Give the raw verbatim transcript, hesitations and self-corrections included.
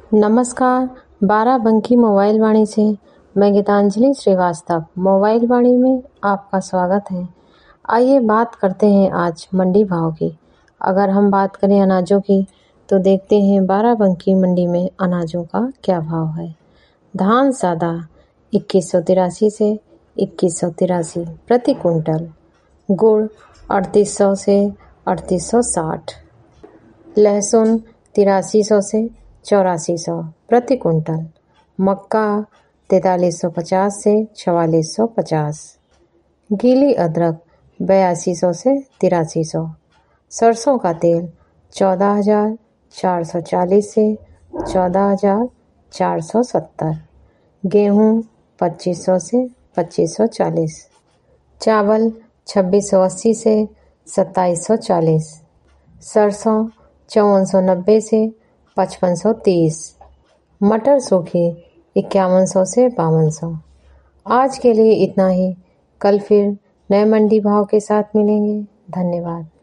नमस्कार, बाराबंकी मोबाइल वाणी से मैं गीतांजलि श्रीवास्तव मोबाइल वाणी में आपका स्वागत है। आइए बात करते हैं आज मंडी भाव की। अगर हम बात करें अनाजों की तो देखते हैं बाराबंकी मंडी में अनाजों का क्या भाव है। धान सादा इक्कीस सौ तिरासी से इक्कीस सौ तिरासी प्रति कुंटल, गुड़ अड़तीस सौ से अड़तीस सौ साठ, लहसुन तिरासी सौ से चौरासी सौ प्रति कुंटल, मक्का तैतालीस सौ पचास से चवालीस सौ पचास, गीली अदरक बयासी सौ से तिरासी सौ, सरसों का तेल चौदह हजार चार सौ चालीस से चौदह हजार चार सौ सत्तर, गेहूँ पच्चीस सौ से पच्चीस सौ चालीस, चावल छब्बीस सौ अस्सी से सत्ताईस सौ चालीस, सरसों चौवन सौ नब्बे से पचपन सौ तीस, मटर सूखी इक्यावन सौ से बावन सौ। आज के लिए इतना ही। कल फिर नए मंडी भाव के साथ मिलेंगे। धन्यवाद।